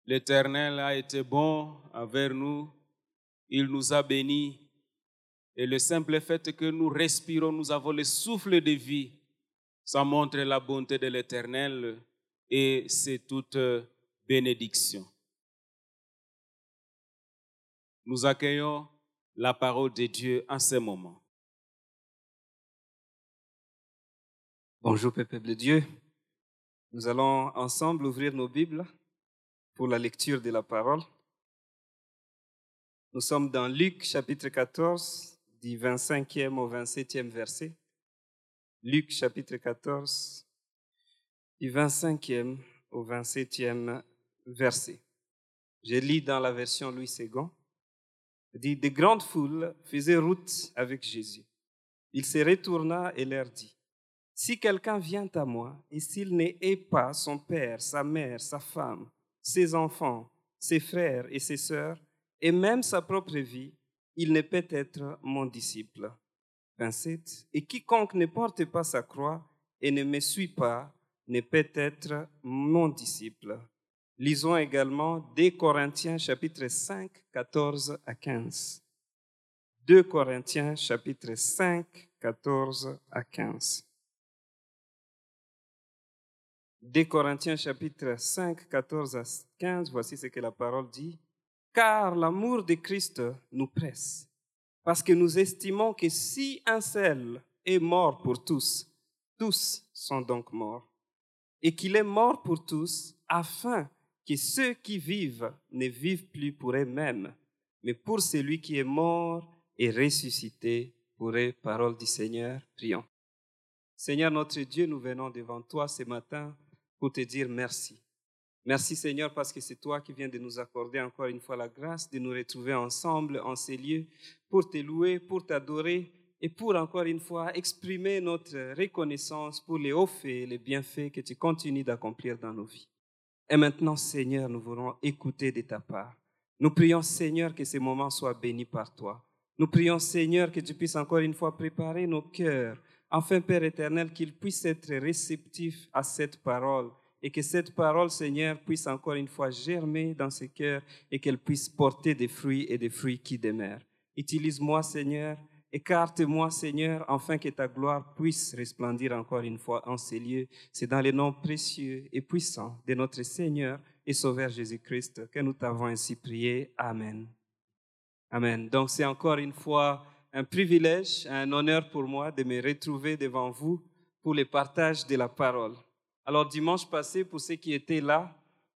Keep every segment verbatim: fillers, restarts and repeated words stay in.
L'Éternel a été bon envers nous, il nous a bénis. Et le simple fait que nous respirons, nous avons le souffle de vie, ça montre la bonté de l'Éternel et c'est toute bénédiction. Nous accueillons la parole de Dieu en ce moment. Bonjour, peuple de Dieu. Nous allons ensemble ouvrir nos Bibles pour la lecture de la parole. Nous sommes dans Luc chapitre quatorze, du vingt-cinquième au vingt-septième verset. Luc chapitre quatorze, du vingt-cinquième au vingt-septième verset. Je lis dans la version Louis Segond. Il dit, de grandes foules faisaient route avec Jésus. Il se retourna et leur dit, si quelqu'un vient à moi et s'il ne hait pas son père, sa mère, sa femme, ses enfants, ses frères et ses sœurs, et même sa propre vie, il ne peut être mon disciple. vingt-sept. Et quiconque ne porte pas sa croix et ne me suit pas ne peut être mon disciple. Lisons également deux Corinthiens chapitre cinq, quatorze à quinze. deux Corinthiens chapitre cinq, quatorze à quinze. deux Corinthiens chapitre cinq, quatorze à quinze, voici ce que la parole dit. Car l'amour de Christ nous presse, parce que nous estimons que si un seul est mort pour tous, tous sont donc morts, et qu'il est mort pour tous, afin que ceux qui vivent ne vivent plus pour eux-mêmes, mais pour celui qui est mort et ressuscité pour eux. Parole du Seigneur, prions. Seigneur notre Dieu, nous venons devant toi ce matin pour te dire merci. Merci Seigneur parce que c'est toi qui viens de nous accorder encore une fois la grâce de nous retrouver ensemble en ces lieux pour te louer, pour t'adorer et pour encore une fois exprimer notre reconnaissance pour les hauts faits et les bienfaits que tu continues d'accomplir dans nos vies. Et maintenant Seigneur, nous voulons écouter de ta part. Nous prions Seigneur que ces moments soient bénis par toi. Nous prions Seigneur que tu puisses encore une fois préparer nos cœurs, afin Père éternel qu'ils puissent être réceptifs à cette parole et que cette parole Seigneur puisse encore une fois germer dans ces cœurs et qu'elle puisse porter des fruits et des fruits qui demeurent. Utilise-moi Seigneur, écarte-moi Seigneur, afin que ta gloire puisse resplendir encore une fois en ces lieux. C'est dans le nom précieux et puissant de notre Seigneur et Sauveur Jésus-Christ que nous t'avons ainsi prié. Amen. Amen. Donc c'est encore une fois un privilège, un honneur pour moi de me retrouver devant vous pour le partage de la parole. Alors dimanche passé, pour ceux qui étaient là,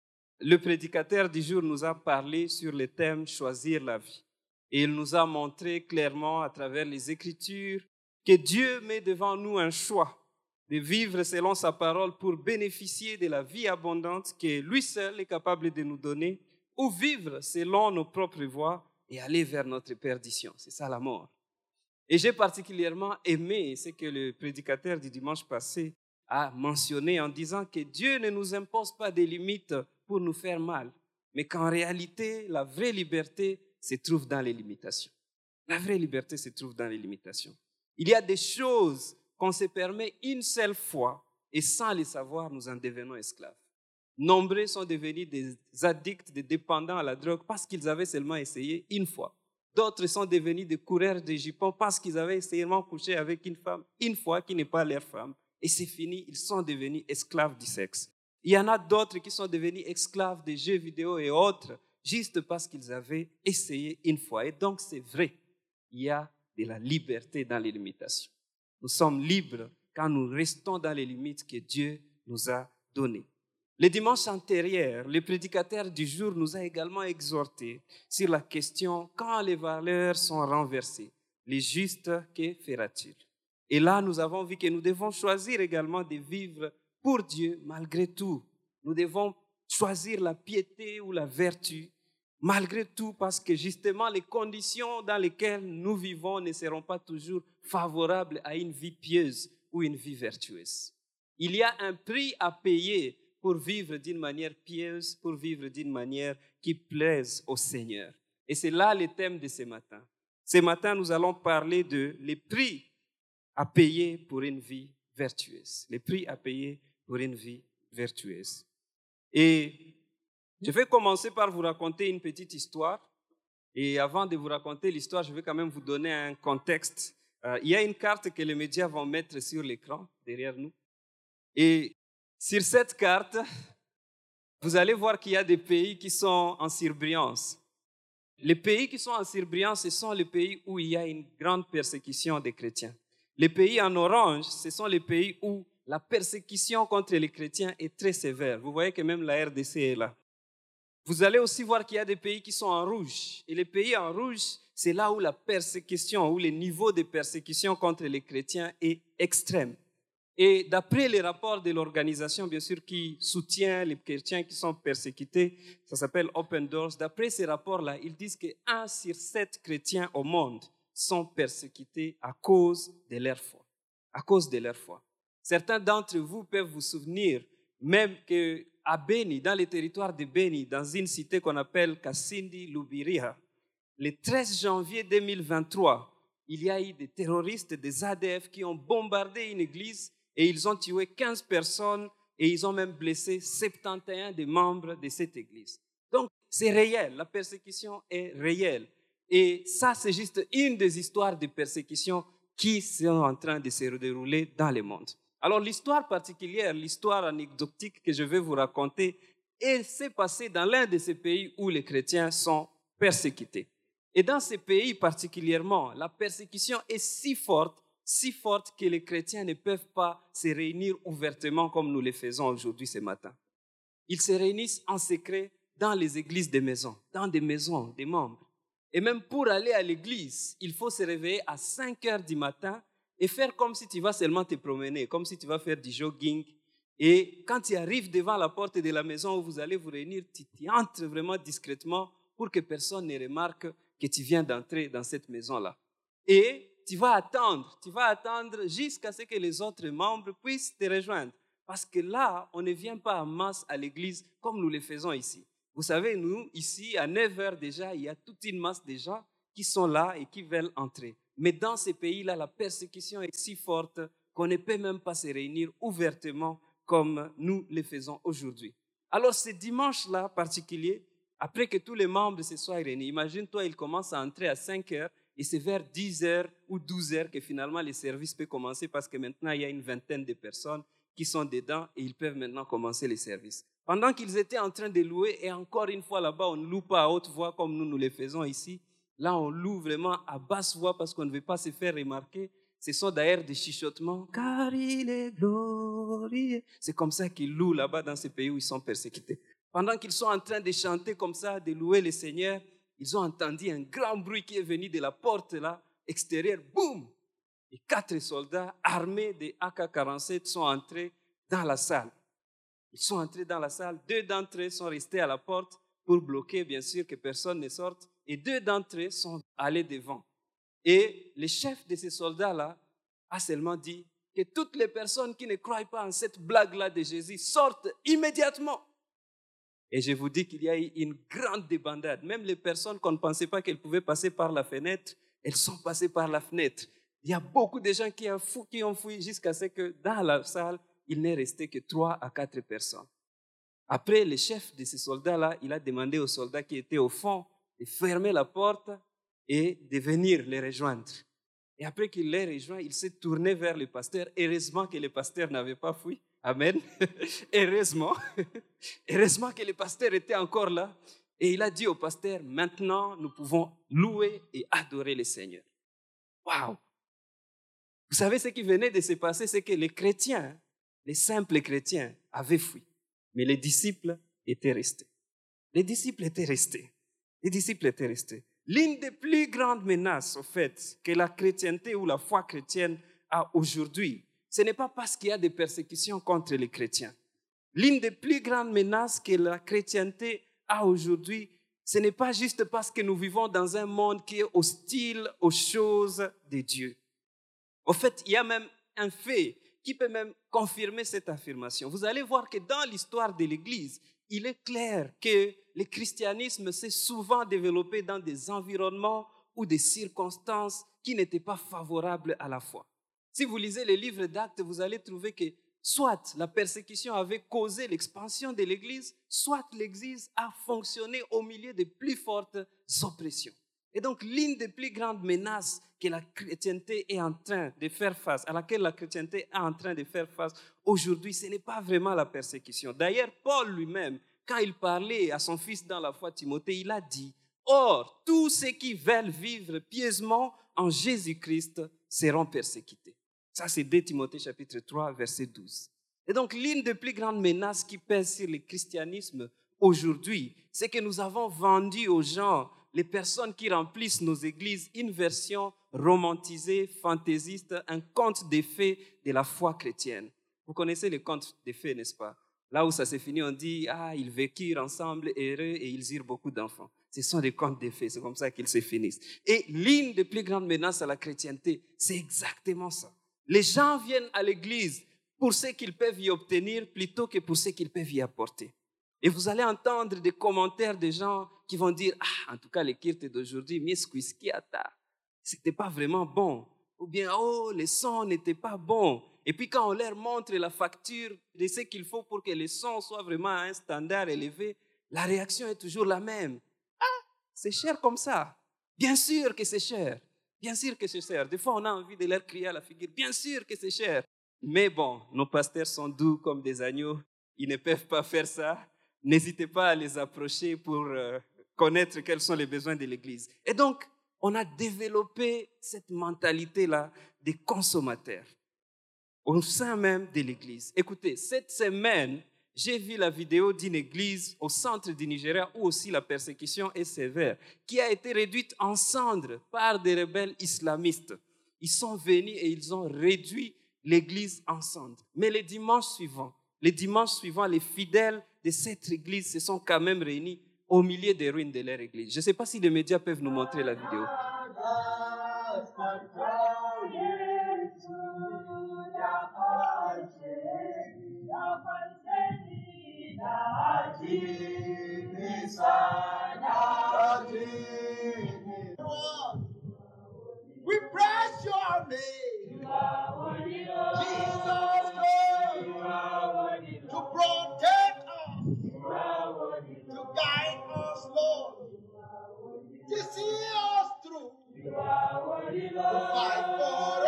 le prédicateur du jour nous a parlé sur le thème « Choisir la vie ». Et il nous a montré clairement à travers les Écritures que Dieu met devant nous un choix de vivre selon sa parole pour bénéficier de la vie abondante que lui seul est capable de nous donner, ou vivre selon nos propres voies et aller vers notre perdition. C'est ça la mort. Et j'ai particulièrement aimé ce que le prédicateur du dimanche passé a mentionné en disant que Dieu ne nous impose pas des limites pour nous faire mal, mais qu'en réalité, la vraie liberté se trouve dans les limitations. La vraie liberté se trouve dans les limitations. Il y a des choses qu'on se permet une seule fois et sans les savoir, nous en devenons esclaves. Nombreux sont devenus des addicts, des dépendants à la drogue parce qu'ils avaient seulement essayé une fois. D'autres sont devenus des coureurs de jupons parce qu'ils avaient seulement couché avec une femme une fois qui n'est pas leur femme. Et c'est fini, ils sont devenus esclaves du sexe. Il y en a d'autres qui sont devenus esclaves des jeux vidéo et autres juste parce qu'ils avaient essayé une fois. Et donc c'est vrai, il y a de la liberté dans les limitations. Nous sommes libres quand nous restons dans les limites que Dieu nous a données. Le dimanche antérieur, le prédicateur du jour nous a également exhortés sur la question « Quand les valeurs sont renversées, les justes, que fera-t-il » Et là, nous avons vu que nous devons choisir également de vivre pour Dieu malgré tout. Nous devons choisir la piété ou la vertu malgré tout parce que justement les conditions dans lesquelles nous vivons ne seront pas toujours favorables à une vie pieuse ou une vie vertueuse. Il y a un prix à payer pour vivre d'une manière pieuse, pour vivre d'une manière qui plaise au Seigneur. Et c'est là le thème de ce matin. Ce matin, nous allons parler de les prix à payer pour une vie vertueuse. Les prix à payer pour une vie vertueuse. Et Je vais commencer par vous raconter une petite histoire. Et avant de vous raconter l'histoire, je vais quand même vous donner un contexte. Euh, il y a une carte que les médias vont mettre sur l'écran, derrière nous. Et sur cette carte, vous allez voir qu'il y a des pays qui sont en surbrillance. Les pays qui sont en surbrillance, ce sont les pays où il y a une grande persécution des chrétiens. Les pays en orange, ce sont les pays où la persécution contre les chrétiens est très sévère. Vous voyez que même la R D C est là. Vous allez aussi voir qu'il y a des pays qui sont en rouge. Et les pays en rouge, c'est là où la persécution, où le niveau de persécution contre les chrétiens est extrême. Et d'après les rapports de l'organisation, bien sûr, qui soutient les chrétiens qui sont persécutés, ça s'appelle Open Doors, d'après ces rapports-là, ils disent que un sur sept chrétiens au monde sont persécutés à cause de leur foi. À cause de leur foi. Certains d'entre vous peuvent vous souvenir même qu'à Beni, dans le territoire de Beni, dans une cité qu'on appelle Kasindi Lubiriha, le treize janvier deux mille vingt-trois, il y a eu des terroristes, des A D F qui ont bombardé une église et ils ont tué quinze personnes et ils ont même blessé soixante et onze des membres de cette église. Donc, c'est réel, la persécution est réelle. Et ça, c'est juste une des histoires de persécution qui sont en train de se dérouler dans le monde. Alors, l'histoire particulière, l'histoire anecdotique que je vais vous raconter, elle s'est passée dans l'un de ces pays où les chrétiens sont persécutés. Et dans ces pays particulièrement, la persécution est si forte, si forte que les chrétiens ne peuvent pas se réunir ouvertement comme nous le faisons aujourd'hui ce matin. Ils se réunissent en secret dans les églises des maisons, dans des maisons des membres. Et même pour aller à l'église, il faut se réveiller à cinq heures du matin et faire comme si tu vas seulement te promener, comme si tu vas faire du jogging. Et quand tu arrives devant la porte de la maison où vous allez vous réunir, tu, tu entres vraiment discrètement pour que personne ne remarque que tu viens d'entrer dans cette maison-là. Et tu vas attendre, tu vas attendre jusqu'à ce que les autres membres puissent te rejoindre. Parce que là, on ne vient pas en masse à l'église comme nous le faisons ici. Vous savez, nous, ici, à neuf heures déjà, il y a toute une masse de gens qui sont là et qui veulent entrer. Mais dans ces pays-là, la persécution est si forte qu'on ne peut même pas se réunir ouvertement comme nous le faisons aujourd'hui. Alors, ce dimanche-là particulier, après que tous les membres se soient réunis, imagine-toi, ils commencent à entrer à cinq heures et c'est vers dix heures ou douze heures que finalement les services peuvent commencer parce que maintenant, il y a une vingtaine de personnes qui sont dedans et ils peuvent maintenant commencer les services. Pendant qu'ils étaient en train de louer, et encore une fois là-bas, on ne loue pas à haute voix comme nous, nous le faisons ici. Là, on loue vraiment à basse voix parce qu'on ne veut pas se faire remarquer. Ce sont d'ailleurs des chuchotements. Car il est glorieux. C'est comme ça qu'ils louent là-bas dans ces pays où ils sont persécutés. Pendant qu'ils sont en train de chanter comme ça, de louer le Seigneur, ils ont entendu un grand bruit qui est venu de la porte là, extérieure. Boum! Et quatre soldats armés de A K quarante-sept sont entrés dans la salle. Ils sont entrés dans la salle. Deux d'entre eux sont restés à la porte pour bloquer, bien sûr, que personne ne sorte. Et deux d'entre eux sont allés devant. Et le chef de ces soldats-là a seulement dit que toutes les personnes qui ne croient pas en cette blague-là de Jésus sortent immédiatement. Et je vous dis qu'il y a eu une grande débandade. Même les personnes qu'on ne pensait pas qu'elles pouvaient passer par la fenêtre, elles sont passées par la fenêtre. Il y a beaucoup de gens qui ont fui, qui ont fui jusqu'à ce que dans la salle, il n'est resté que trois à quatre personnes. Après, le chef de ces soldats-là, il a demandé aux soldats qui étaient au fond de fermer la porte et de venir les rejoindre. Et après qu'il les rejoint, il s'est tourné vers le pasteur. Heureusement que le pasteur n'avait pas fui. Amen. Heureusement. Heureusement que le pasteur était encore là. Et il a dit au pasteur, maintenant, nous pouvons louer et adorer le Seigneur. Waouh! Vous savez ce qui venait de se passer, c'est que les chrétiens, les simples chrétiens, avaient fui. Mais les disciples étaient restés. Les disciples étaient restés. Les disciples étaient restés. L'une des plus grandes menaces, au fait, que la chrétienté ou la foi chrétienne a aujourd'hui, ce n'est pas parce qu'il y a des persécutions contre les chrétiens. L'une des plus grandes menaces que la chrétienté a aujourd'hui, ce n'est pas juste parce que nous vivons dans un monde qui est hostile aux choses de Dieu. Au fait, il y a même un fait qui peut même confirmer cette affirmation. Vous allez voir que dans l'histoire de l'Église, il est clair que le christianisme s'est souvent développé dans des environnements ou des circonstances qui n'étaient pas favorables à la foi. Si vous lisez les livres d'Actes, vous allez trouver que soit la persécution avait causé l'expansion de l'Église, soit l'Église a fonctionné au milieu des plus fortes oppressions. Et donc, l'une des plus grandes menaces que la chrétienté est en train de faire face, à laquelle la chrétienté est en train de faire face aujourd'hui, ce n'est pas vraiment la persécution. D'ailleurs, Paul lui-même, quand il parlait à son fils dans la foi, Timothée, il a dit, « Or, tous ceux qui veulent vivre pieusement en Jésus-Christ seront persécutés. » Ça, c'est deux Timothée chapitre trois, verset douze. Et donc, l'une des plus grandes menaces qui pèsent sur le christianisme aujourd'hui, c'est que nous avons vendu aux gens, les personnes qui remplissent nos églises, une version romantisée, fantaisiste, un conte des fées de la foi chrétienne. Vous connaissez les contes des fées, n'est-ce pas? Là où ça s'est fini, on dit, ah, ils vécurent ensemble heureux et ils eurent beaucoup d'enfants. Ce sont des contes des fées, c'est comme ça qu'ils se finissent. Et l'une des plus grandes menaces à la chrétienté, c'est exactement ça. Les gens viennent à l'église pour ce qu'ils peuvent y obtenir plutôt que pour ce qu'ils peuvent y apporter. Et vous allez entendre des commentaires de gens qui vont dire « Ah, en tout cas, les kirtes d'aujourd'hui, c'était pas vraiment bon. » Ou bien « Oh, les sons n'étaient pas bons. » Et puis quand on leur montre la facture de ce qu'il faut pour que les sons soient vraiment à un standard élevé, la réaction est toujours la même. « Ah, c'est cher comme ça. » Bien sûr que c'est cher. Bien sûr que c'est cher. Des fois, on a envie de leur crier à la figure. Bien sûr que c'est cher. Mais bon, nos pasteurs sont doux comme des agneaux. Ils ne peuvent pas faire ça. N'hésitez pas à les approcher pour euh, connaître quels sont les besoins de l'Église. Et donc, on a développé cette mentalité-là des consommateurs au sein même de l'Église. Écoutez, cette semaine, j'ai vu la vidéo d'une église au centre du Nigeria où aussi la persécution est sévère, qui a été réduite en cendres par des rebelles islamistes. Ils sont venus et ils ont réduit l'église en cendres. Mais les dimanches suivants, les dimanches suivants, les fidèles de cette église se sont quand même réunis au milieu des ruines de leur église. Je ne sais pas si les médias peuvent nous montrer la vidéo. We praise your name, Jesus, Lord, to protect us, to guide us, Lord, to see us through, to fight for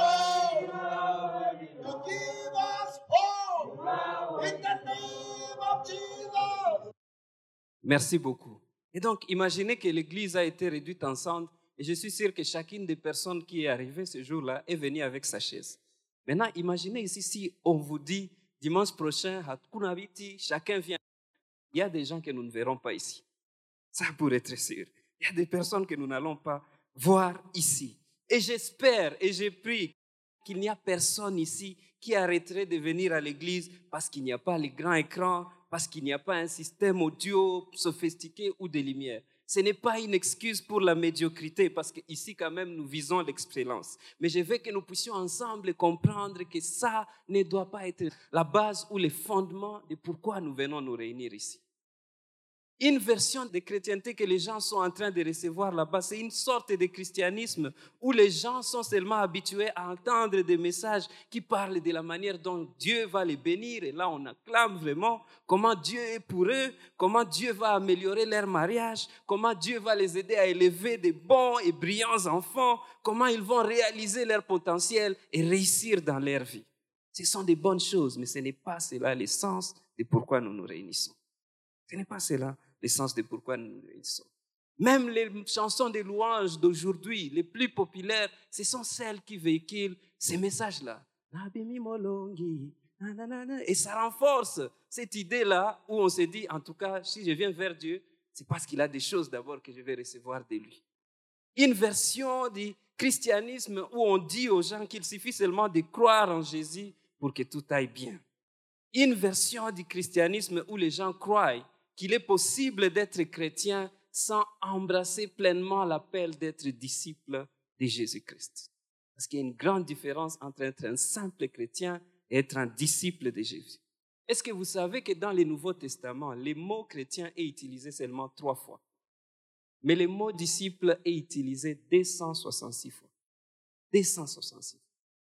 us, to give us hope in the name of Jesus. Merci beaucoup. Et donc, imaginez que l'église a été réduite en cendres. Et je suis sûr que chacune des personnes qui est arrivée ce jour-là est venue avec sa chaise. Maintenant, imaginez ici si on vous dit, dimanche prochain, à Kunabiti, chacun vient. Il y a des gens que nous ne verrons pas ici. Ça, pour être sûr. Il y a des personnes que nous n'allons pas voir ici. Et j'espère et je prie qu'il n'y a personne ici qui arrêterait de venir à l'église parce qu'il n'y a pas les grands écrans, parce qu'il n'y a pas un système audio sophistiqué ou des lumières. Ce n'est pas une excuse pour la médiocrité, parce qu'ici, quand même, nous visons l'excellence. Mais je veux que nous puissions ensemble comprendre que ça ne doit pas être la base ou le fondement de pourquoi nous venons nous réunir ici. Une version de chrétienté que les gens sont en train de recevoir là-bas, c'est une sorte de christianisme où les gens sont seulement habitués à entendre des messages qui parlent de la manière dont Dieu va les bénir. Et là, on acclame vraiment comment Dieu est pour eux, comment Dieu va améliorer leur mariage, comment Dieu va les aider à élever des bons et brillants enfants, comment ils vont réaliser leur potentiel et réussir dans leur vie. Ce sont des bonnes choses, mais ce n'est pas cela l'essence de pourquoi nous nous réunissons. Ce n'est pas cela l'essence de pourquoi nous nous réunissons. Même les chansons de louanges d'aujourd'hui, les plus populaires, ce sont celles qui véhiculent ces messages-là. Et ça renforce cette idée-là où on se dit, en tout cas, si je viens vers Dieu, c'est parce qu'il a des choses d'abord que je vais recevoir de lui. Une version du christianisme où on dit aux gens qu'il suffit seulement de croire en Jésus pour que tout aille bien. Une version du christianisme où les gens croient qu'il est possible d'être chrétien sans embrasser pleinement l'appel d'être disciple de Jésus-Christ. Parce qu'il y a une grande différence entre être un simple chrétien et être un disciple de Jésus. Est-ce que vous savez que dans le Nouveau Testament, le mot chrétien est utilisé seulement trois fois, mais le mot disciple est utilisé deux cent soixante-six fois. deux cent soixante-six fois.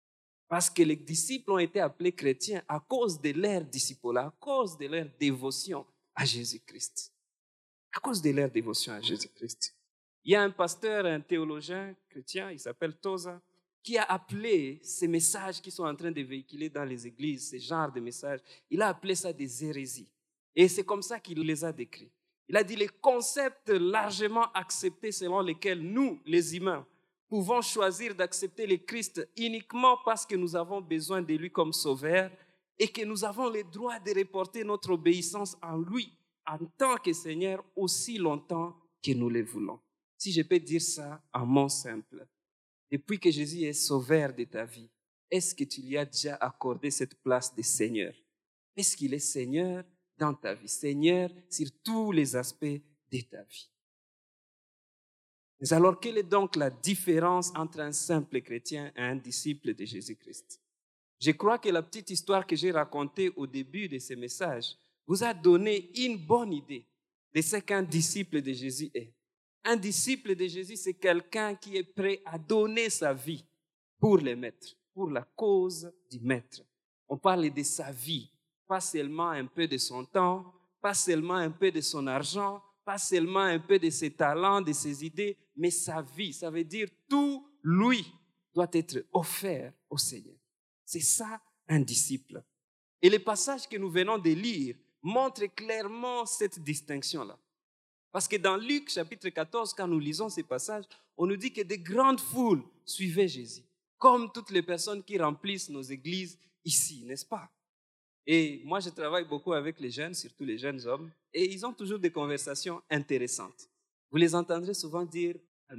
Parce que les disciples ont été appelés chrétiens à cause de leur disciple, à cause de leur dévotion à Jésus-Christ. À cause de leur dévotion à Jésus-Christ. Il y a un pasteur, un théologien chrétien, il s'appelle Toza, qui a appelé ces messages qui sont en train de véhiculer dans les églises, ce genre de messages, il a appelé ça des hérésies. Et c'est comme ça qu'il les a décrits. Il a dit les concepts largement acceptés selon lesquels nous, les humains, pouvons choisir d'accepter le Christ uniquement parce que nous avons besoin de lui comme sauveur et que nous avons le droit de reporter notre obéissance en lui en tant que Seigneur aussi longtemps que nous le voulons. Si je peux dire ça en mots simples, depuis que Jésus est sauveur de ta vie, est-ce que tu lui as déjà accordé cette place de Seigneur? Est-ce qu'il est Seigneur dans ta vie? Seigneur sur tous les aspects de ta vie. Mais alors, quelle est donc la différence entre un simple chrétien et un disciple de Jésus-Christ? Je crois que la petite histoire que j'ai racontée au début de ce message vous a donné une bonne idée de ce qu'un disciple de Jésus est. Un disciple de Jésus, c'est quelqu'un qui est prêt à donner sa vie pour le maître, pour la cause du maître. On parle de sa vie, pas seulement un peu de son temps, pas seulement un peu de son argent, pas seulement un peu de ses talents, de ses idées, mais sa vie. Ça veut dire tout, lui, doit être offert au Seigneur. C'est ça, un disciple. Et le passage que nous venons de lire montre clairement cette distinction-là. Parce que dans Luc chapitre quatorze, quand nous lisons ces passages, on nous dit que de grandes foules suivaient Jésus, comme toutes les personnes qui remplissent nos églises ici, n'est-ce pas? Et moi, je travaille beaucoup avec les jeunes, surtout les jeunes hommes, et ils ont toujours des conversations intéressantes. Vous les entendrez souvent dire, c'est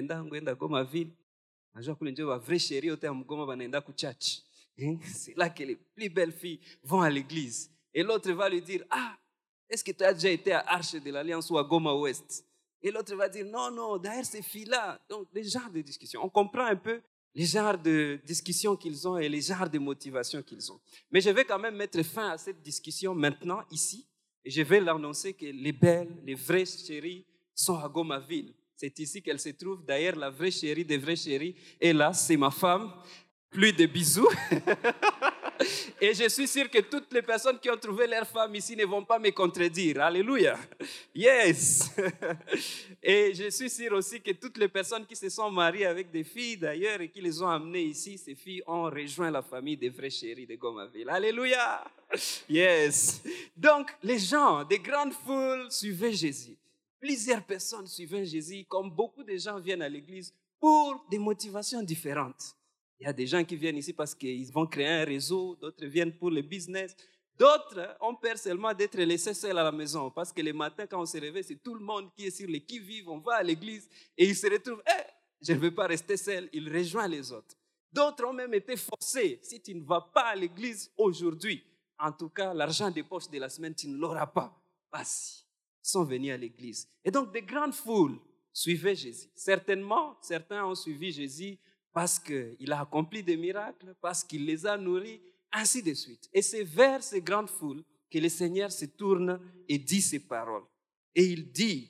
là que les plus belles filles vont à l'église. Et l'autre va lui dire, ah, est-ce que tu as déjà été à Arche de l'Alliance ou à Goma Ouest? Et l'autre va dire, non, non, derrière ces filles-là. Donc, les genres de discussions. On comprend un peu les genres de discussions qu'ils ont et les genres de motivations qu'ils ont. Mais je vais quand même mettre fin à cette discussion maintenant, ici. Et je vais leur annoncer que les belles, les vraies chéries sont à Gomaville. C'est ici qu'elles se trouvent. D'ailleurs, la vraie chérie des vraies chéries est là, c'est ma femme. Plus de bisous. Et je suis sûr que toutes les personnes qui ont trouvé leur femme ici ne vont pas me contredire. Alléluia. Yes. Et je suis sûr aussi que toutes les personnes qui se sont mariées avec des filles d'ailleurs et qui les ont amenées ici, ces filles ont rejoint la famille des vrais chéris de Gomaville. Alléluia. Yes. Donc, les gens, des grandes foules suivaient Jésus. Plusieurs personnes suivaient Jésus, comme beaucoup de gens viennent à l'église pour des motivations différentes. Il y a des gens qui viennent ici parce qu'ils vont créer un réseau, d'autres viennent pour le business, d'autres ont peur seulement d'être laissés seuls à la maison parce que le matin, quand on se réveille, c'est tout le monde qui est sur les qui-vive, on va à l'église et ils se retrouvent, hey, je ne veux pas rester seul, ils rejoignent les autres. D'autres ont même été forcés, si tu ne vas pas à l'église aujourd'hui, en tout cas, l'argent des poches de la semaine, tu ne l'auras pas. Vas-y, ils sont venus à l'église. Et donc, des grandes foules suivaient Jésus. Certainement, certains ont suivi Jésus parce qu'il a accompli des miracles, parce qu'il les a nourris, ainsi de suite. Et c'est vers ces grandes foules que le Seigneur se tourne et dit ces paroles. Et il dit,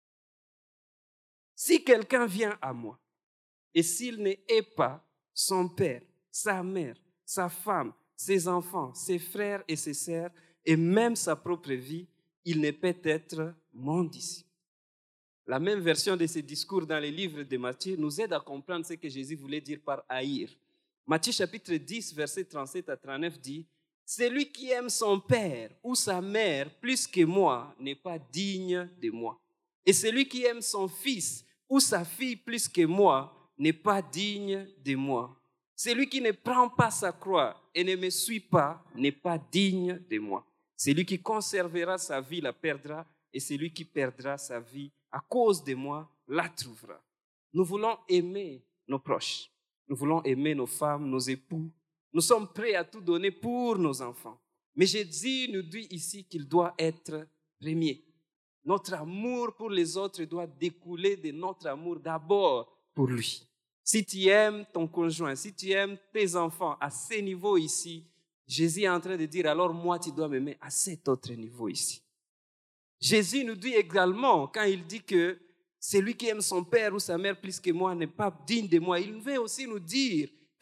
si quelqu'un vient à moi, et s'il ne hait pas son père, sa mère, sa femme, ses enfants, ses frères et ses sœurs, et même sa propre vie, il ne peut être mon disciple. La même version de ce discours dans les livres de Matthieu nous aide à comprendre ce que Jésus voulait dire par haïr. Matthieu chapitre dix, versets trente-sept à trente-neuf dit « Celui qui aime son père ou sa mère plus que moi n'est pas digne de moi. Et celui qui aime son fils ou sa fille plus que moi n'est pas digne de moi. Celui qui ne prend pas sa croix et ne me suit pas n'est pas digne de moi. Celui qui conservera sa vie la perdra, et celui qui perdra sa vie à cause de moi la trouvera. » Nous voulons aimer nos proches. Nous voulons aimer nos femmes, nos époux. Nous sommes prêts à tout donner pour nos enfants. Mais Jésus nous dit ici qu'il doit être premier. Notre amour pour les autres doit découler de notre amour d'abord pour lui. Si tu aimes ton conjoint, si tu aimes tes enfants à ce niveau ici, Jésus est en train de dire, alors moi, tu dois m'aimer à cet autre niveau ici. Jésus nous dit également, quand il dit que celui qui aime son père ou sa mère plus que moi n'est pas digne de moi, il veut aussi nous dire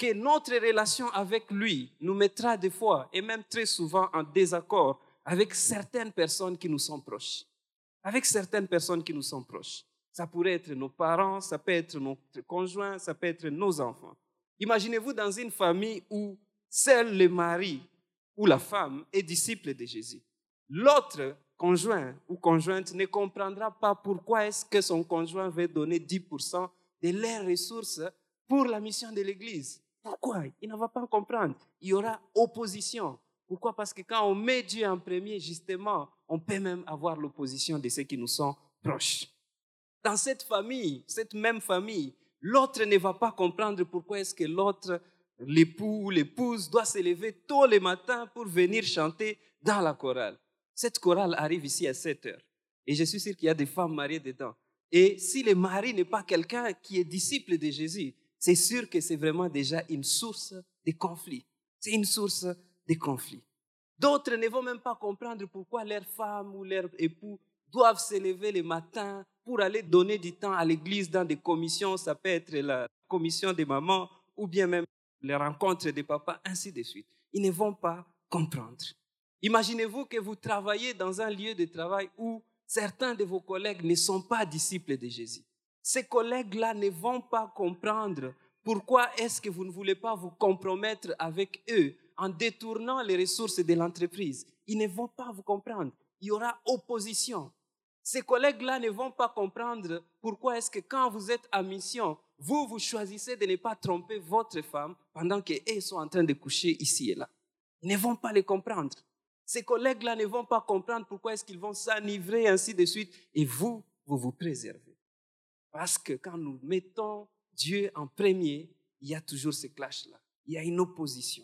que notre relation avec lui nous mettra des fois, et même très souvent, en désaccord avec certaines personnes qui nous sont proches. Avec certaines personnes qui nous sont proches. Ça pourrait être nos parents, ça peut être notre conjoint, ça peut être nos enfants. Imaginez-vous dans une famille où seul le mari ou la femme est disciple de Jésus. L'autre conjoint ou conjointe ne comprendra pas pourquoi est-ce que son conjoint veut donner dix pour cent de leurs ressources pour la mission de l'Église. Pourquoi? Il ne va pas comprendre. Il y aura opposition. Pourquoi? Parce que quand on met Dieu en premier, justement, on peut même avoir l'opposition de ceux qui nous sont proches. Dans cette famille, cette même famille, l'autre ne va pas comprendre pourquoi est-ce que l'autre, l'époux ou l'épouse, doit se lever tôt le matin pour venir chanter dans la chorale. Cette chorale arrive ici à sept heures. Et je suis sûr qu'il y a des femmes mariées dedans. Et si le mari n'est pas quelqu'un qui est disciple de Jésus, c'est sûr que c'est vraiment déjà une source de conflit. C'est une source de conflit. D'autres ne vont même pas comprendre pourquoi leur femme ou leur époux doivent se lever le matin pour aller donner du temps à l'église dans des commissions. Ça peut être la commission des mamans ou bien même les rencontres des papas, ainsi de suite. Ils ne vont pas comprendre. Imaginez-vous que vous travaillez dans un lieu de travail où certains de vos collègues ne sont pas disciples de Jésus. Ces collègues-là ne vont pas comprendre pourquoi est-ce que vous ne voulez pas vous compromettre avec eux en détournant les ressources de l'entreprise. Ils ne vont pas vous comprendre. Il y aura opposition. Ces collègues-là ne vont pas comprendre pourquoi est-ce que quand vous êtes à mission, vous, vous choisissez de ne pas tromper votre femme pendant qu'eux sont en train de coucher ici et là. Ils ne vont pas les comprendre. Ces collègues-là ne vont pas comprendre pourquoi est-ce qu'ils vont s'enivrer, ainsi de suite. Et vous, vous vous préservez. Parce que quand nous mettons Dieu en premier, il y a toujours ce clash-là. Il y a une opposition.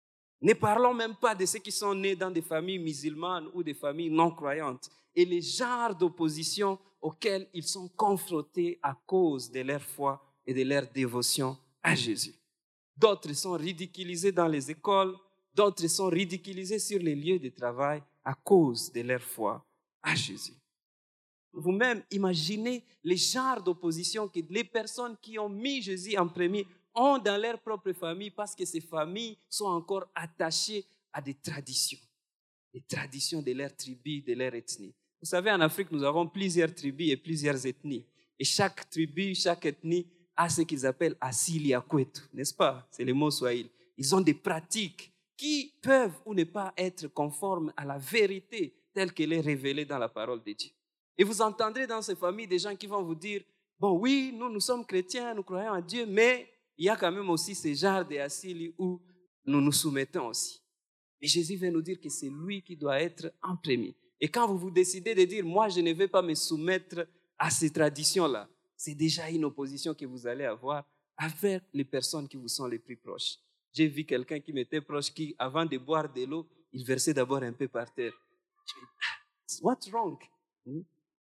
Ne parlons même pas de ceux qui sont nés dans des familles musulmanes ou des familles non croyantes et les genres d'opposition auxquels ils sont confrontés à cause de leur foi et de leur dévotion à Jésus. D'autres sont ridiculisés dans les écoles, d'autres sont ridiculisés sur les lieux de travail à cause de leur foi à Jésus. Vous-même, imaginez les genres d'opposition que les personnes qui ont mis Jésus en premier ont dans leur propre famille parce que ces familles sont encore attachées à des traditions, des traditions de leur tribu, de leur ethnie. Vous savez, en Afrique, nous avons plusieurs tribus et plusieurs ethnies. Et chaque tribu, chaque ethnie a ce qu'ils appellent asili akwetu, n'est-ce pas? C'est le mot swahili. Ils ont des pratiques qui peuvent ou ne pas être conformes à la vérité telle qu'elle est révélée dans la parole de Dieu. Et vous entendrez dans ces familles des gens qui vont vous dire, bon oui, nous, nous sommes chrétiens, nous croyons en Dieu, mais il y a quand même aussi ce genre de asili où nous nous soumettons aussi. Mais Jésus vient nous dire que c'est lui qui doit être en premier. Et quand vous vous décidez de dire, moi, je ne vais pas me soumettre à ces traditions-là, c'est déjà une opposition que vous allez avoir avec les personnes qui vous sont les plus proches. J'ai vu quelqu'un qui m'était proche qui, avant de boire de l'eau, il versait d'abord un peu par terre. Je me dis, what's wrong? Hmm?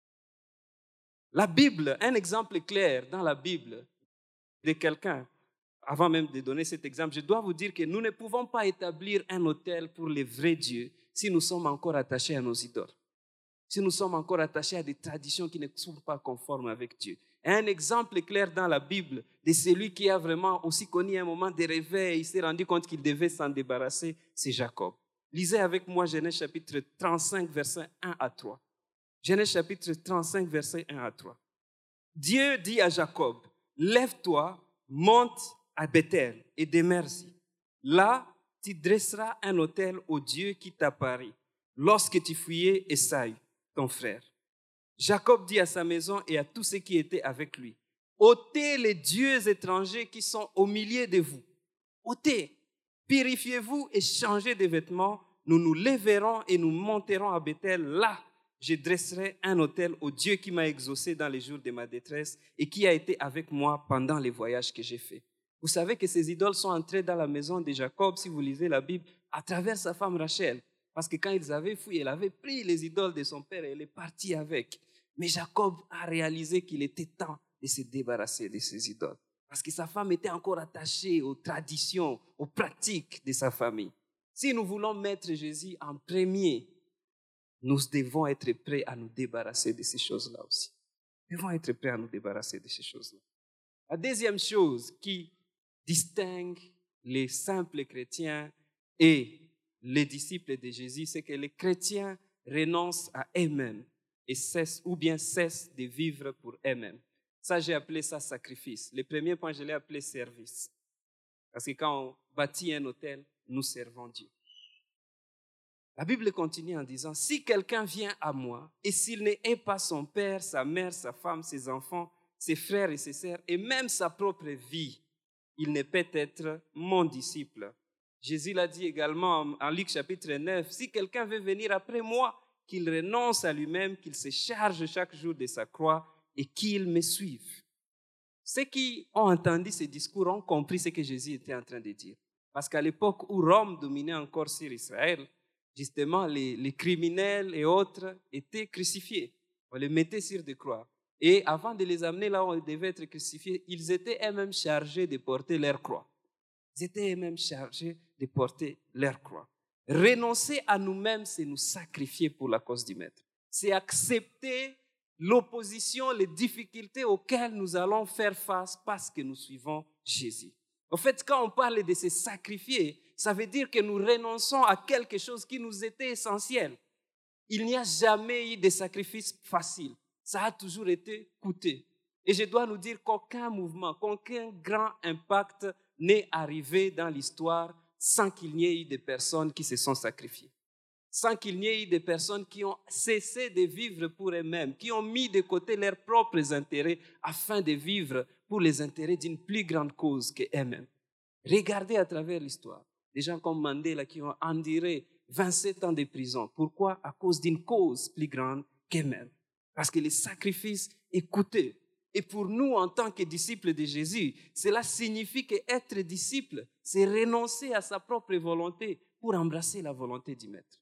La Bible, un exemple clair dans la Bible de quelqu'un, avant même de donner cet exemple, je dois vous dire que nous ne pouvons pas établir un autel pour les vrais dieux si nous sommes encore attachés à nos idoles, si nous sommes encore attachés à des traditions qui ne sont pas conformes avec Dieu. Un exemple clair dans la Bible de celui qui a vraiment aussi connu un moment de réveil, il s'est rendu compte qu'il devait s'en débarrasser, c'est Jacob. Lisez avec moi Genèse chapitre trente-cinq, versets un à trois. Genèse chapitre trente-cinq, versets un à trois. Dieu dit à Jacob, lève-toi, monte à Bethel et demeure-y. Là, tu dresseras un autel au Dieu qui t'apparut lorsque tu fuyais Esaü, ton frère. Jacob dit à sa maison et à tous ceux qui étaient avec lui, ôtez les dieux étrangers qui sont au milieu de vous. Ôtez, purifiez-vous et changez de vêtements. Nous nous lèverons et nous monterons à Bethel. Là, je dresserai un autel au Dieu qui m'a exaucé dans les jours de ma détresse et qui a été avec moi pendant les voyages que j'ai faits. Vous savez que ces idoles sont entrées dans la maison de Jacob, si vous lisez la Bible, à travers sa femme Rachel. Parce que quand ils avaient fui, elle avait pris les idoles de son père et elle est partie avec. Mais Jacob a réalisé qu'il était temps de se débarrasser de ces idoles. Parce que sa femme était encore attachée aux traditions, aux pratiques de sa famille. Si nous voulons mettre Jésus en premier, nous devons être prêts à nous débarrasser de ces choses-là aussi. Nous devons être prêts à nous débarrasser de ces choses-là. La deuxième chose qui distingue les simples chrétiens et les disciples de Jésus, c'est que les chrétiens renoncent à eux-mêmes et cessent, ou bien cessent de vivre pour eux-mêmes. Ça, j'ai appelé ça sacrifice. Le premier point, je l'ai appelé service. Parce que quand on bâtit un hôtel, nous servons Dieu. La Bible continue en disant, si quelqu'un vient à moi et s'il n'est pas son père, sa mère, sa femme, ses enfants, ses frères et ses sœurs, et même sa propre vie, il ne peut être mon disciple. Jésus l'a dit également en Luc chapitre neuf, si quelqu'un veut venir après moi, qu'il renonce à lui-même, qu'il se charge chaque jour de sa croix et qu'il me suive. Ceux qui ont entendu ces discours ont compris ce que Jésus était en train de dire. Parce qu'à l'époque où Rome dominait encore sur Israël, justement, les, les criminels et autres étaient crucifiés. On les mettait sur des croix. Et avant de les amener là où ils devaient être crucifiés, ils étaient eux-mêmes chargés de porter leur croix. Ils étaient eux-mêmes chargés de porter leur croix. Renoncer à nous-mêmes, c'est nous sacrifier pour la cause du Maître. C'est accepter l'opposition, les difficultés auxquelles nous allons faire face parce que nous suivons Jésus. En fait, quand on parle de se sacrifier, ça veut dire que nous renonçons à quelque chose qui nous était essentiel. Il n'y a jamais eu de sacrifice facile. Ça a toujours été coûteux. Et je dois nous dire qu'aucun mouvement, qu'aucun grand impact n'est arrivé dans l'histoire sans qu'il n'y ait eu des personnes qui se sont sacrifiées. Sans qu'il n'y ait eu des personnes qui ont cessé de vivre pour eux-mêmes, qui ont mis de côté leurs propres intérêts afin de vivre pour les intérêts d'une plus grande cause qu'eux-mêmes. Regardez à travers l'histoire. Des gens comme Mandela qui ont enduré vingt-sept ans de prison. Pourquoi? À cause d'une cause plus grande qu'eux-mêmes. Parce que le sacrifice est coûteux. Et pour nous, en tant que disciples de Jésus, cela signifie qu'être disciple, c'est renoncer à sa propre volonté pour embrasser la volonté du Maître.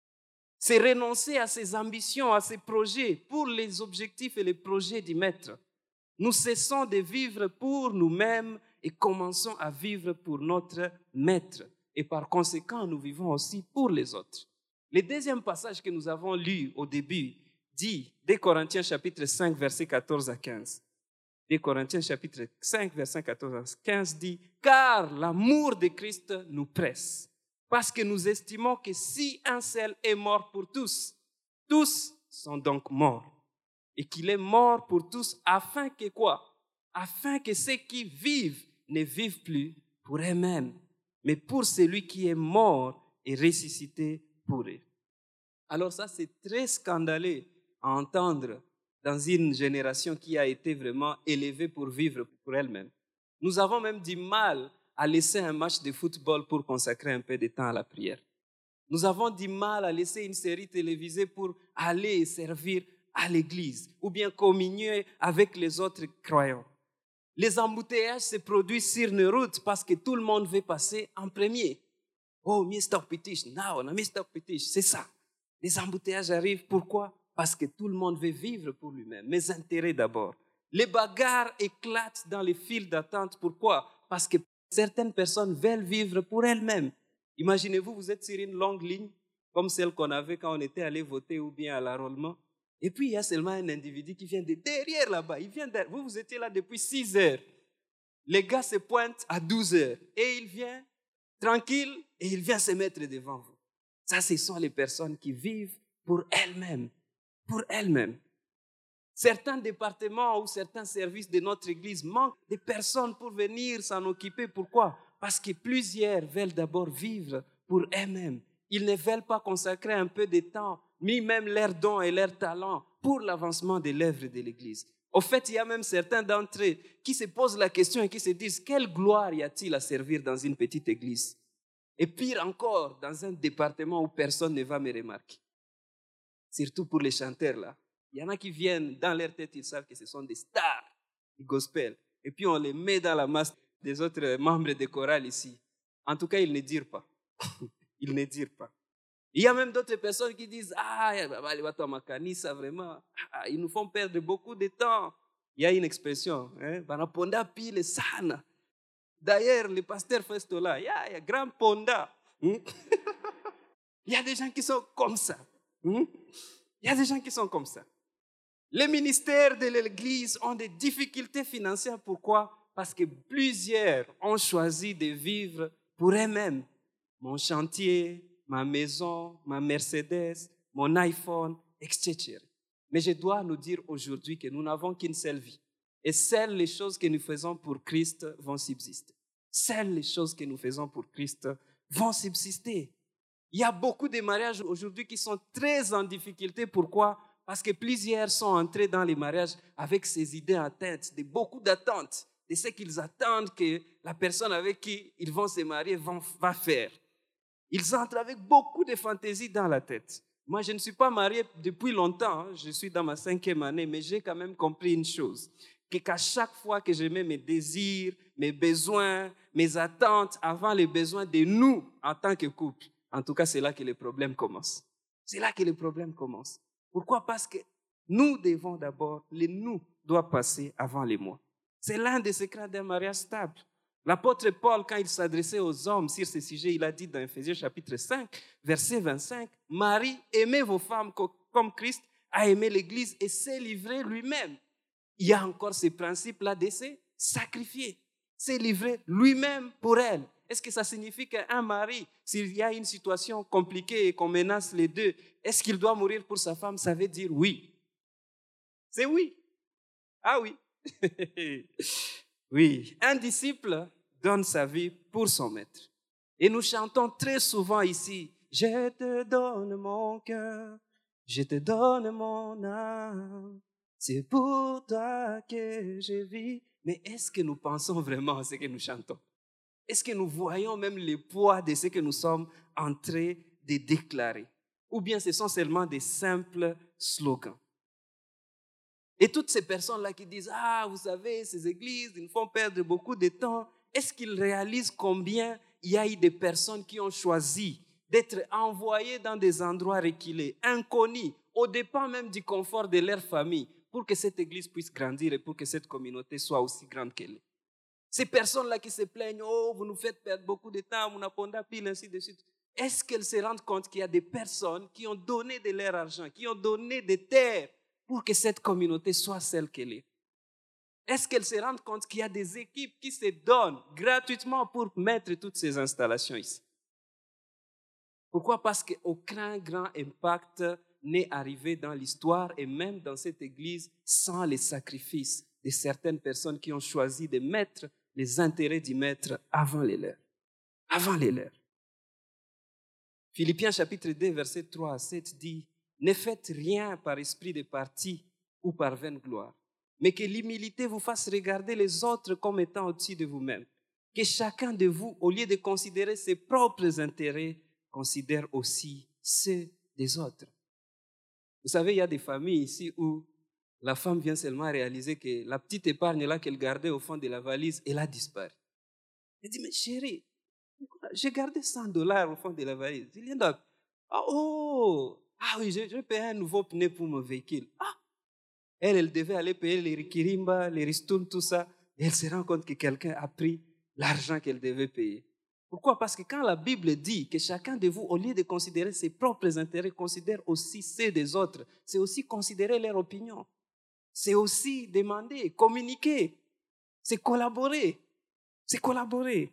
C'est renoncer à ses ambitions, à ses projets pour les objectifs et les projets du Maître. Nous cessons de vivre pour nous-mêmes et commençons à vivre pour notre Maître. Et par conséquent, nous vivons aussi pour les autres. Le deuxième passage que nous avons lu au début dit, deux Corinthiens chapitre cinq, versets quatorze à quinze. deux Corinthiens chapitre cinq, versets quatorze à quinze dit, « Car l'amour de Christ nous presse, parce que nous estimons que si un seul est mort pour tous, tous sont donc morts. Et qu'il est mort pour tous afin que quoi? Afin que ceux qui vivent ne vivent plus pour eux-mêmes, mais pour celui qui est mort et ressuscité pour eux. » Alors ça, c'est très scandaleux à entendre dans une génération qui a été vraiment élevée pour vivre pour elle-même. Nous avons même du mal à laisser un match de football pour consacrer un peu de temps à la prière. Nous avons du mal à laisser une série télévisée pour aller servir à l'église ou bien communier avec les autres croyants. Les embouteillages se produisent sur nos routes parce que tout le monde veut passer en premier. Oh, mister Pitish, now, mister Pitish, c'est ça. Les embouteillages arrivent, pourquoi? Parce que tout le monde veut vivre pour lui-même, mes intérêts d'abord. Les bagarres éclatent dans les files d'attente, pourquoi? Parce que certaines personnes veulent vivre pour elles-mêmes. Imaginez-vous, vous êtes sur une longue ligne, comme celle qu'on avait quand on était allé voter ou bien à l'enrôlement. Et puis, il y a seulement un individu qui vient de derrière là-bas. Il vient derrière. Vous, vous étiez là depuis six heures. Les gars se pointent à douze heures. Et il vient tranquille et il vient se mettre devant vous. Ça, ce sont les personnes qui vivent pour elles-mêmes. Pour elles-mêmes. Certains départements ou certains services de notre église manquent de personnes pour venir s'en occuper. Pourquoi? Parce que plusieurs veulent d'abord vivre pour eux-mêmes. Ils ne veulent pas consacrer un peu de temps, ni même leurs dons et leurs talents pour l'avancement de l'œuvre de l'église. Au fait, il y a même certains d'entre eux qui se posent la question et qui se disent, quelle gloire y a-t-il à servir dans une petite église? Et pire encore, dans un département où personne ne va me remarquer. Surtout pour les chanteurs là. Il y en a qui viennent, dans leur tête, ils savent que ce sont des stars du gospel. Et puis on les met dans la masse des autres membres des chorales ici. En tout cas, ils ne dirent pas. Ils ne dirent pas. Il y a même d'autres personnes qui disent, ah, ça vraiment, ah, ils nous font perdre beaucoup de temps. Il y a une expression, hein, Banaponda pile sana. D'ailleurs, le pasteur Festola, il y a, il y a grand ponda. Hmm? Il y a des gens qui sont comme ça. Hmm? Il y a des gens qui sont comme ça. Les ministères de l'église ont des difficultés financières. Pourquoi? Parce que plusieurs ont choisi de vivre pour eux-mêmes. Mon chantier, ma maison, ma Mercedes, mon iPhone, et cetera. Mais je dois nous dire aujourd'hui que nous n'avons qu'une seule vie. Et seules les choses que nous faisons pour Christ vont subsister. Seules les choses que nous faisons pour Christ vont subsister. Il y a beaucoup de mariages aujourd'hui qui sont très en difficulté. Pourquoi? Parce que plusieurs sont entrés dans les mariages avec ces idées en tête, de beaucoup d'attentes, de ce qu'ils attendent que la personne avec qui ils vont se marier vont, va faire. Ils entrent avec beaucoup de fantaisies dans la tête. Moi, je ne suis pas marié depuis longtemps, hein. Je suis dans ma cinquième année, mais j'ai quand même compris une chose, que qu'à chaque fois que je mets mes désirs, mes besoins, mes attentes avant les besoins de nous en tant que couple, en tout cas, c'est là que les problèmes commencent. C'est là que les problèmes commencent. Pourquoi? Parce que nous devons d'abord, les nous doivent passer avant les moi. C'est l'un des secrets d'un mariage stable. L'apôtre Paul, quand il s'adressait aux hommes sur ce sujet, il a dit dans Éphésiens chapitre cinq, verset vingt-cinq, « Marie, aimez vos femmes comme Christ a aimé l'Église et s'est livré lui-même. » Il y a encore ce principe-là de se sacrifier, s'est livré lui-même pour elle. Est-ce que ça signifie qu'un mari, s'il y a une situation compliquée et qu'on menace les deux, est-ce qu'il doit mourir pour sa femme? Ça veut dire oui. C'est oui. Ah oui. Oui. Un disciple donne sa vie pour son maître. Et nous chantons très souvent ici, « Je te donne mon cœur, je te donne mon âme, c'est pour toi que je vis. » Mais est-ce que nous pensons vraiment à ce que nous chantons? Est-ce que nous voyons même le poids de ce que nous sommes en train de déclarer? Ou bien ce sont seulement des simples slogans? Et toutes ces personnes-là qui disent « Ah, vous savez, ces églises, ils nous font perdre beaucoup de temps. » Est-ce qu'ils réalisent combien il y a eu des personnes qui ont choisi d'être envoyées dans des endroits reculés, inconnus, au dépens même du confort de leur famille, pour que cette église puisse grandir et pour que cette communauté soit aussi grande qu'elle est? Ces personnes-là qui se plaignent, oh, vous nous faites perdre beaucoup de temps, on a ponda pile, ainsi de suite. Est-ce qu'elles se rendent compte qu'il y a des personnes qui ont donné de leur argent, qui ont donné des terres pour que cette communauté soit celle qu'elle est? Est-ce qu'elles se rendent compte qu'il y a des équipes qui se donnent gratuitement pour mettre toutes ces installations ici? Pourquoi? Parce qu'aucun grand impact n'est arrivé dans l'histoire et même dans cette église sans les sacrifices de certaines personnes qui ont choisi de mettre les intérêts du maître avant les leurs. Avant les leurs. Philippiens chapitre deux, versets trois à sept dit « Ne faites rien par esprit de parti ou par vaine gloire, mais que l'humilité vous fasse regarder les autres comme étant au-dessus de vous-même. Que chacun de vous, au lieu de considérer ses propres intérêts, considère aussi ceux des autres. » Vous savez, il y a des familles ici où la femme vient seulement réaliser que la petite épargne là qu'elle gardait au fond de la valise, elle a disparu. Elle dit, mais chérie, j'ai gardé cent dollars au fond de la valise. Il vient d'à... Ah, oh, ah oui, je, je vais payer un nouveau pneu pour mon véhicule. Ah, elle, elle devait aller payer les rikirimba, les ristournes, tout ça. Et elle se rend compte que quelqu'un a pris l'argent qu'elle devait payer. Pourquoi? Parce que quand la Bible dit que chacun de vous, au lieu de considérer ses propres intérêts, considère aussi ceux des autres, c'est aussi considérer leur opinion. C'est aussi demander, communiquer, c'est collaborer, c'est collaborer.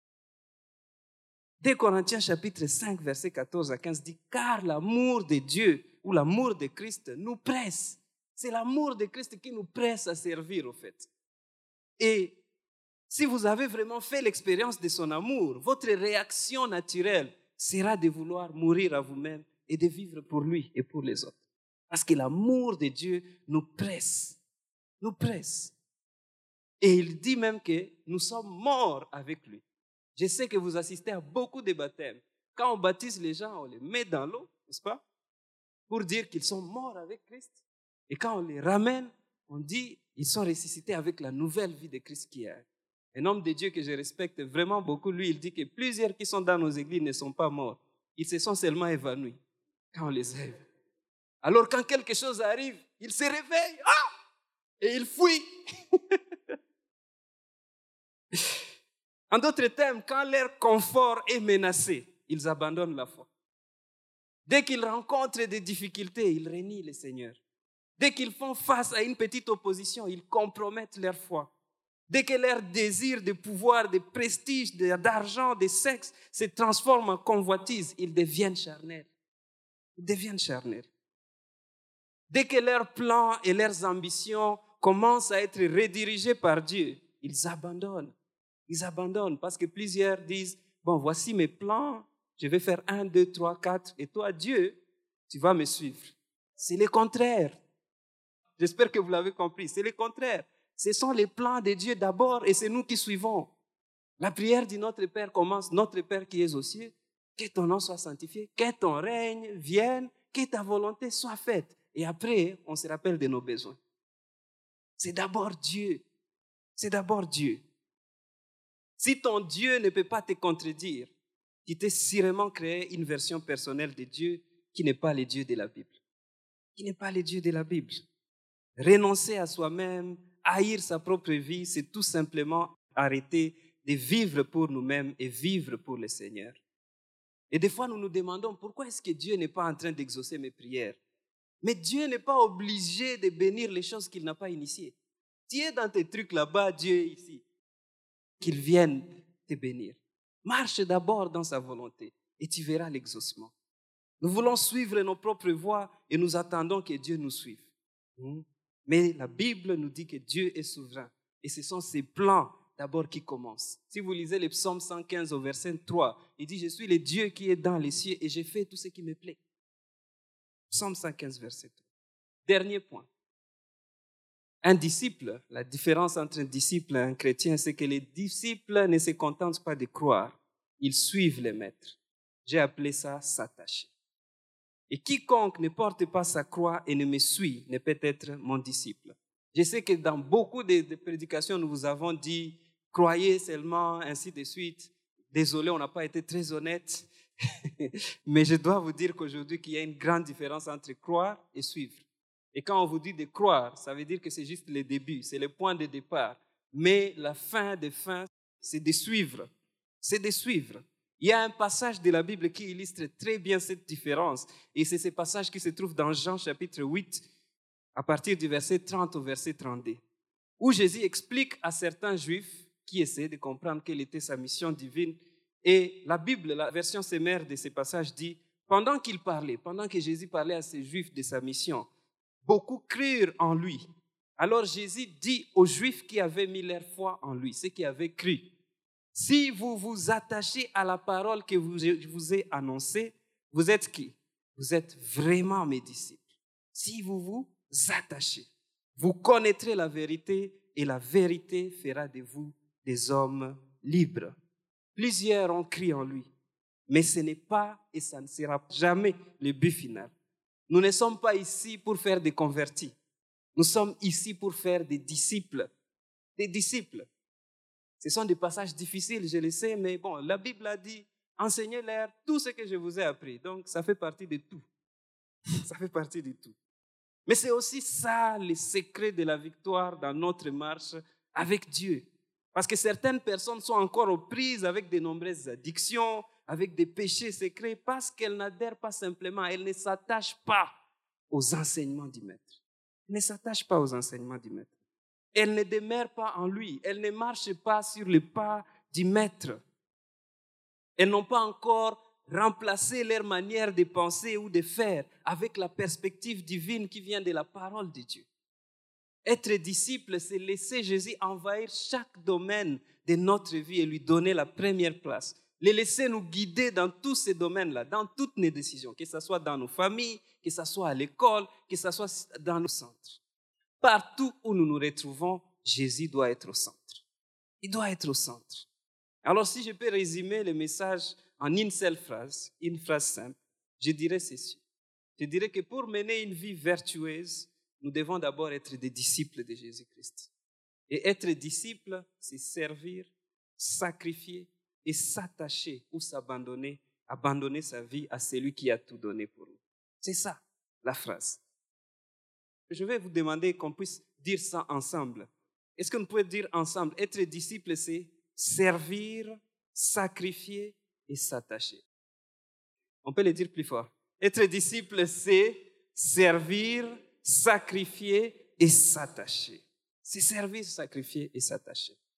deux Corinthiens chapitre cinq, versets quatorze à quinze dit « Car l'amour de Dieu ou l'amour de Christ nous presse. » C'est l'amour de Christ qui nous presse à servir, au fait. Et si vous avez vraiment fait l'expérience de son amour, votre réaction naturelle sera de vouloir mourir à vous-même et de vivre pour lui et pour les autres. Parce que l'amour de Dieu nous presse, nous presse. Et il dit même que nous sommes morts avec lui. Je sais que vous assistez à beaucoup de baptêmes. Quand on baptise les gens, on les met dans l'eau, n'est-ce pas? Pour dire qu'ils sont morts avec Christ. Et quand on les ramène, on dit qu'ils sont ressuscités avec la nouvelle vie de Christ qui est. Un homme de Dieu que je respecte vraiment beaucoup, lui, il dit que plusieurs qui sont dans nos églises ne sont pas morts. Ils se sont seulement évanouis quand on les aide. Alors quand quelque chose arrive, ils se réveillent, ah, et ils fuient. En d'autres termes, quand leur confort est menacé, ils abandonnent la foi. Dès qu'ils rencontrent des difficultés, ils renient le Seigneur. Dès qu'ils font face à une petite opposition, ils compromettent leur foi. Dès que leur désir de pouvoir, de prestige, de- d'argent, de sexe se transforme en convoitise, ils deviennent charnels. Ils deviennent charnels. Dès que leurs plans et leurs ambitions commencent à être redirigés par Dieu, ils abandonnent. Ils abandonnent parce que plusieurs disent, bon, voici mes plans, je vais faire un, deux, trois, quatre, et toi, Dieu, tu vas me suivre. C'est le contraire. J'espère que vous l'avez compris. C'est le contraire. Ce sont les plans de Dieu d'abord et c'est nous qui suivons. La prière de notre Père commence, notre Père qui es aux cieux, que ton nom soit sanctifié, que ton règne vienne, que ta volonté soit faite. Et après, on se rappelle de nos besoins. C'est d'abord Dieu. C'est d'abord Dieu. Si ton Dieu ne peut pas te contredire, tu t'es sûrement créé une version personnelle de Dieu qui n'est pas le Dieu de la Bible. Qui n'est pas le Dieu de la Bible. Renoncer à soi-même, haïr sa propre vie, c'est tout simplement arrêter de vivre pour nous-mêmes et vivre pour le Seigneur. Et des fois, nous nous demandons pourquoi est-ce que Dieu n'est pas en train d'exaucer mes prières? Mais Dieu n'est pas obligé de bénir les choses qu'il n'a pas initiées. Tu es dans tes trucs là-bas, Dieu est ici. Qu'il vienne te bénir. Marche d'abord dans sa volonté et tu verras l'exaucement. Nous voulons suivre nos propres voies et nous attendons que Dieu nous suive. Mais la Bible nous dit que Dieu est souverain et ce sont ses plans d'abord qui commencent. Si vous lisez le psaume cent quinze au verset trois, il dit « Je suis le Dieu qui est dans les cieux et j'ai fait tout ce qui me plaît ». Psaume cent quinze, verset trois. Dernier point. Un disciple, la différence entre un disciple et un chrétien, c'est que les disciples ne se contentent pas de croire, ils suivent les maîtres. J'ai appelé ça s'attacher. Et quiconque ne porte pas sa croix et ne me suit ne peut être mon disciple. Je sais que dans beaucoup de, de prédications, nous vous avons dit, croyez seulement, ainsi de suite. Désolé, on n'a pas été très honnête. Mais je dois vous dire qu'aujourd'hui, qu'il y a une grande différence entre croire et suivre. Et quand on vous dit de croire, ça veut dire que c'est juste le début, c'est le point de départ. Mais la fin des fins, c'est de suivre. C'est de suivre. Il y a un passage de la Bible qui illustre très bien cette différence. Et c'est ce passage qui se trouve dans Jean chapitre huit, à partir du verset trente au verset trente-deux, où Jésus explique à certains Juifs qui essaient de comprendre quelle était sa mission divine. Et la Bible, la version sommaire de ce passage dit, pendant qu'il parlait, pendant que Jésus parlait à ces Juifs de sa mission, beaucoup crurent en lui. Alors Jésus dit aux Juifs qui avaient mis leur foi en lui, ceux qui avaient cru, si vous vous attachez à la parole que je vous ai annoncée, vous êtes qui? Vous êtes vraiment mes disciples. Si vous vous attachez, vous connaîtrez la vérité et la vérité fera de vous des hommes libres. Plusieurs ont cru en lui, mais ce n'est pas et ça ne sera jamais le but final. Nous ne sommes pas ici pour faire des convertis. Nous sommes ici pour faire des disciples. Des disciples. Ce sont des passages difficiles, je le sais, mais bon, la Bible a dit, enseignez-leur tout ce que je vous ai appris. Donc, ça fait partie de tout. Ça fait partie de tout. Mais c'est aussi ça, le secret de la victoire dans notre marche avec Dieu. Parce que certaines personnes sont encore aux prises avec de nombreuses addictions, avec des péchés secrets, parce qu'elles n'adhèrent pas simplement, elles ne s'attachent pas aux enseignements du Maître. Elles ne s'attachent pas aux enseignements du Maître. Elles ne demeurent pas en lui, elles ne marchent pas sur le pas du Maître. Elles n'ont pas encore remplacé leur manière de penser ou de faire avec la perspective divine qui vient de la parole de Dieu. Être disciple, c'est laisser Jésus envahir chaque domaine de notre vie et lui donner la première place. Les laisser nous guider dans tous ces domaines-là, dans toutes nos décisions, que ce soit dans nos familles, que ce soit à l'école, que ce soit dans nos centres. Partout où nous nous retrouvons, Jésus doit être au centre. Il doit être au centre. Alors si je peux résumer le message en une seule phrase, une phrase simple, je dirais ceci. Je dirais que pour mener une vie vertueuse, nous devons d'abord être des disciples de Jésus-Christ. Et être disciple, c'est servir, sacrifier et s'attacher ou s'abandonner, abandonner sa vie à celui qui a tout donné pour nous. C'est ça, la phrase. Je vais vous demander qu'on puisse dire ça ensemble. Est-ce qu'on peut dire ensemble, être disciple, c'est servir, sacrifier et s'attacher. On peut le dire plus fort. Être disciple, c'est servir, sacrifier et s'attacher. C'est servir, sacrifier et s'attacher.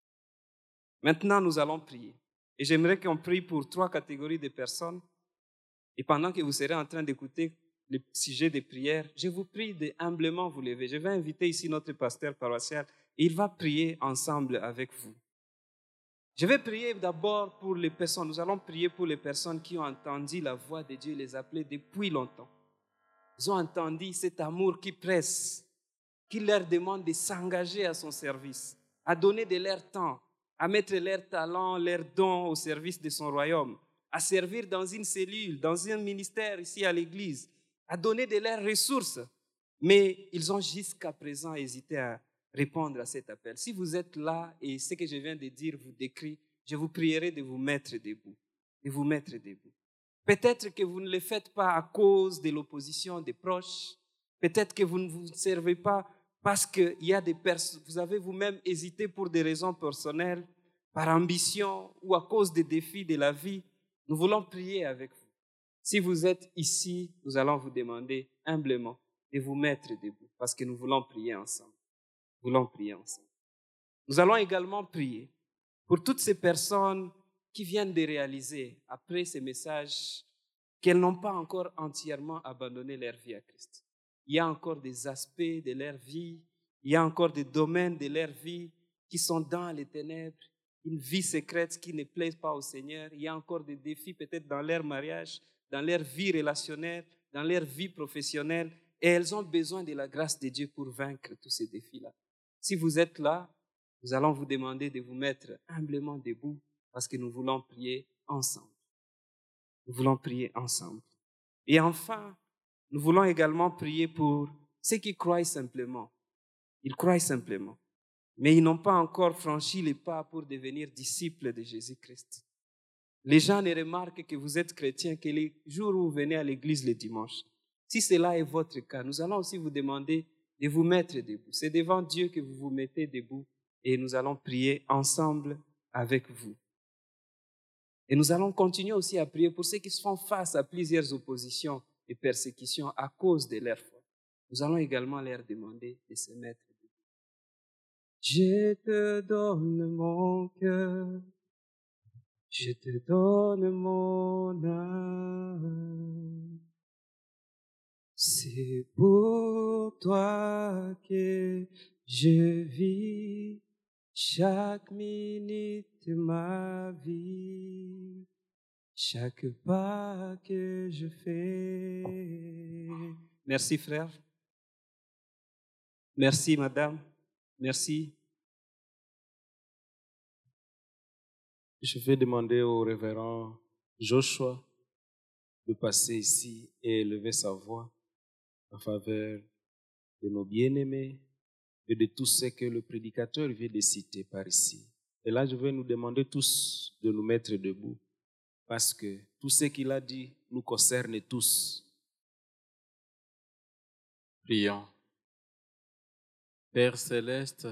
Maintenant, nous allons prier. Et j'aimerais qu'on prie pour trois catégories de personnes. Et pendant que vous serez en train d'écouter le sujet des prières, je vous prie de humblement vous lever. Je vais inviter ici notre pasteur paroissial et il va prier ensemble avec vous. Je vais prier d'abord pour les personnes. Nous allons prier pour les personnes qui ont entendu la voix de Dieu les appeler depuis longtemps. Ils ont entendu cet amour qui presse, qui leur demande de s'engager à son service, à donner de leur temps, à mettre leurs talents, leurs dons au service de son royaume, à servir dans une cellule, dans un ministère ici à l'église, à donner de leurs ressources. Mais ils ont jusqu'à présent hésité à répondre à cet appel. Si vous êtes là et ce que je viens de dire vous décrit, je vous prierai de vous mettre debout, de vous mettre debout. Peut-être que vous ne le faites pas à cause de l'opposition des proches. Peut-être que vous ne vous servez pas parce qu'il y a des personnes, vous avez vous-même hésité pour des raisons personnelles, par ambition ou à cause des défis de la vie. Nous voulons prier avec vous. Si vous êtes ici, nous allons vous demander humblement de vous mettre debout parce que nous voulons prier ensemble. Nous voulons prier ensemble. Nous allons également prier pour toutes ces personnes qui viennent de réaliser, après ces messages, qu'elles n'ont pas encore entièrement abandonné leur vie à Christ. Il y a encore des aspects de leur vie, il y a encore des domaines de leur vie qui sont dans les ténèbres, une vie secrète qui ne plaît pas au Seigneur. Il y a encore des défis peut-être dans leur mariage, dans leur vie relationnelle, dans leur vie professionnelle, et elles ont besoin de la grâce de Dieu pour vaincre tous ces défis-là. Si vous êtes là, nous allons vous demander de vous mettre humblement debout parce que nous voulons prier ensemble. Nous voulons prier ensemble. Et enfin, nous voulons également prier pour ceux qui croient simplement. Ils croient simplement, mais ils n'ont pas encore franchi les pas pour devenir disciples de Jésus-Christ. Les gens ne remarquent que vous êtes chrétien que les jours où vous venez à l'église le dimanche. Si cela est votre cas, nous allons aussi vous demander de vous mettre debout. C'est devant Dieu que vous vous mettez debout et nous allons prier ensemble avec vous. Et nous allons continuer aussi à prier pour ceux qui font face à plusieurs oppositions et persécutions à cause de leur foi. Nous allons également leur demander de se mettre debout. Je te donne mon cœur, je te donne mon âme. C'est pour toi que je vis chaque minute de ma vie, chaque pas que je fais. Merci frère. Merci madame. Merci. Je vais demander au révérend Joshua de passer ici et élever sa voix en faveur de nos bien-aimés et de tout ce que le prédicateur vient de citer par ici. Et là, je vais nous demander tous de nous mettre debout parce que tout ce qu'il a dit nous concerne tous. Prions. Père céleste,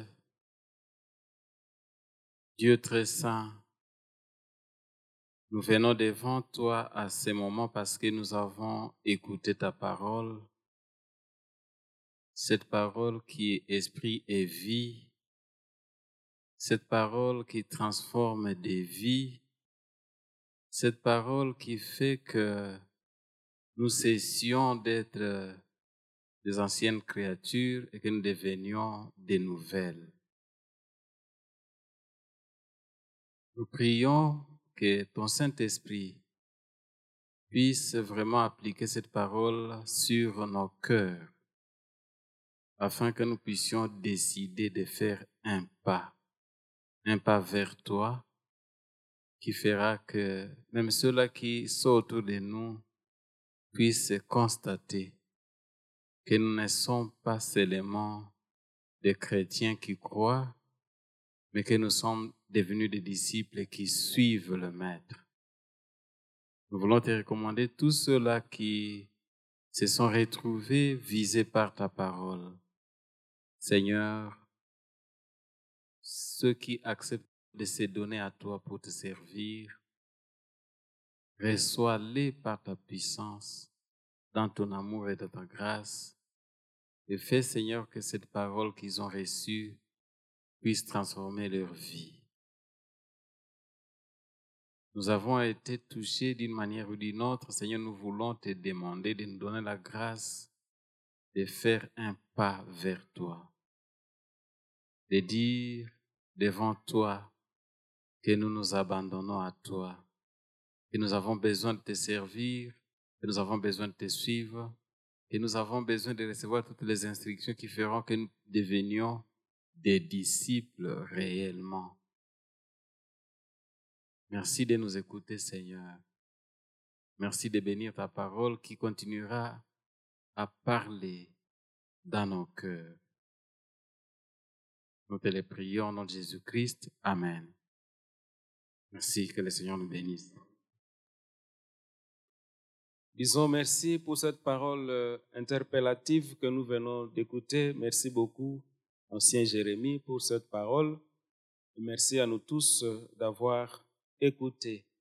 Dieu très saint, nous venons devant toi à ce moment parce que nous avons écouté ta parole, cette parole qui est esprit et vie, cette parole qui transforme des vies, cette parole qui fait que nous cessions d'être des anciennes créatures et que nous devenions des nouvelles. Nous prions que ton Saint-Esprit puisse vraiment appliquer cette parole sur nos cœurs afin que nous puissions décider de faire un pas, un pas vers toi qui fera que même ceux-là qui sont autour de nous puissent constater que nous ne sommes pas seulement des chrétiens qui croient, mais que nous sommes devenus des disciples qui suivent le Maître. Nous voulons te recommander tous ceux-là qui se sont retrouvés visés par ta parole. Seigneur, ceux qui acceptent de se donner à toi pour te servir, reçois-les par ta puissance, dans ton amour et dans ta grâce, et fais, Seigneur, que cette parole qu'ils ont reçue puisse transformer leur vie. Nous avons été touchés d'une manière ou d'une autre. Seigneur, nous voulons te demander de nous donner la grâce de faire un pas vers toi, de dire devant toi que nous nous abandonnons à toi, que nous avons besoin de te servir, que nous avons besoin de te suivre, que nous avons besoin de recevoir toutes les instructions qui feront que nous devenions des disciples réellement. Merci de nous écouter, Seigneur. Merci de bénir ta parole qui continuera à parler dans nos cœurs. Nous te le prions au nom de Jésus-Christ. Amen. Merci, que le Seigneur nous bénisse. Disons merci pour cette parole euh, interpellative que nous venons d'écouter. Merci beaucoup, ancien Jérémie, pour cette parole. Et merci à nous tous euh, d'avoir écouté.